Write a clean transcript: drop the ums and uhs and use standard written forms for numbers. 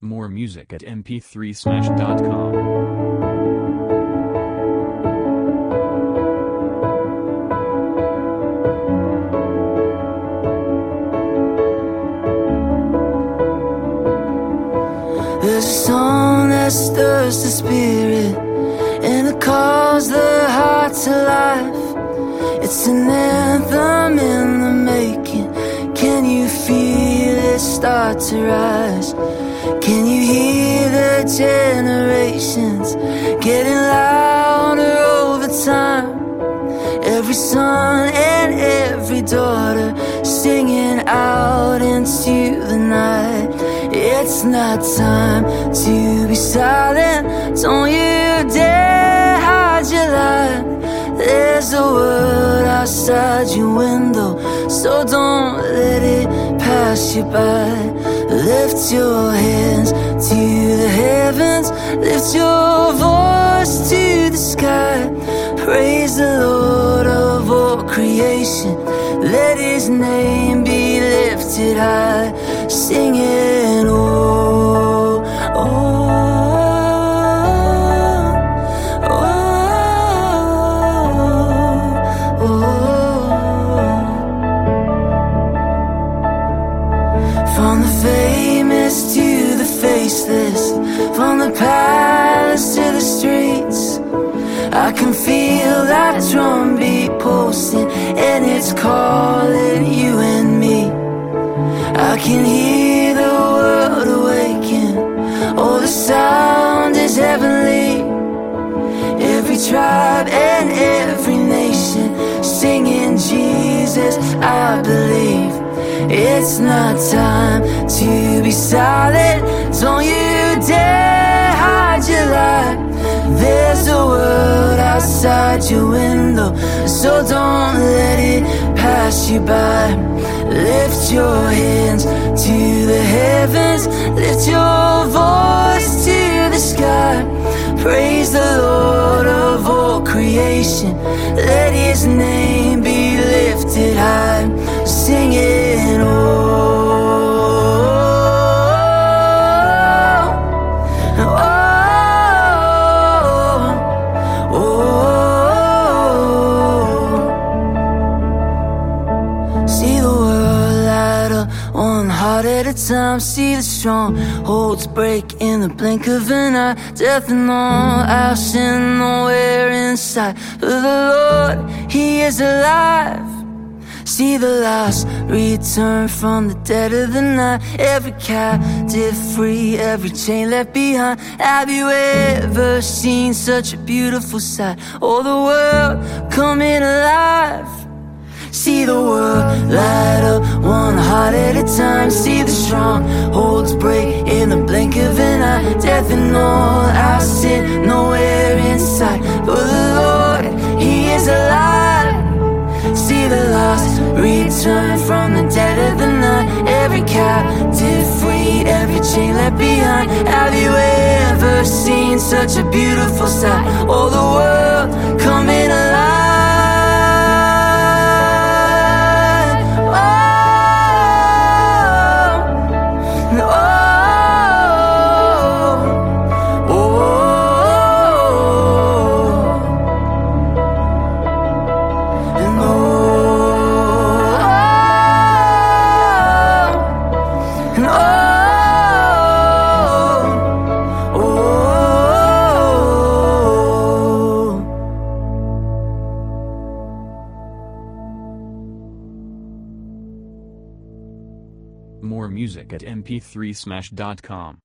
More music at mp3smash.com. There's a song that stirs the spirit and it calls the heart to life. It's an anthem in the making. Can you feel it start to rise? Can you hear the generations getting louder over time? Every son and every daughter singing out into the night. It's not time to be silent. Don't you dare hide your light. There's a world outside your window, so don't let it pass you by. Lift your hands to the heavens, lift your voice to the sky. Praise the Lord of all creation, let His name be lifted high. Singing, oh, oh, oh, oh, oh. From the famous to the faceless, from the palace to the streets, I can feel that drum beat pulsing, and it's calling you and me. I can hear the world awaken. Oh, the sound is heavenly. Every tribe and every nation singing Jesus, I believe. It's not time to be silent. Don't you dare hide your light. There's a world outside your window, so don't let it pass you by. Lift your hands to the heavens, lift your voice to the sky. Praise the Lord of all creation, let His name be lifted high. Singing, oh, at a time, see the strongholds break in the blink of an eye. Death and all, our sin nowhere in sight. For the Lord, He is alive. See the lost return from the dead of the night. Every captive free, every chain left behind. Have you ever seen such a beautiful sight? Oh, the world coming alive. See the world light up, one heart at a time. See the strongholds break in the blink of an eye. Death and all, our sin nowhere in sight. For the Lord, He is alive. See the lost return from the dead of the night. Every captive freed, every chain left behind. Have you ever seen such a beautiful sight? Oh, the world coming alive. More music at mp3smash.com.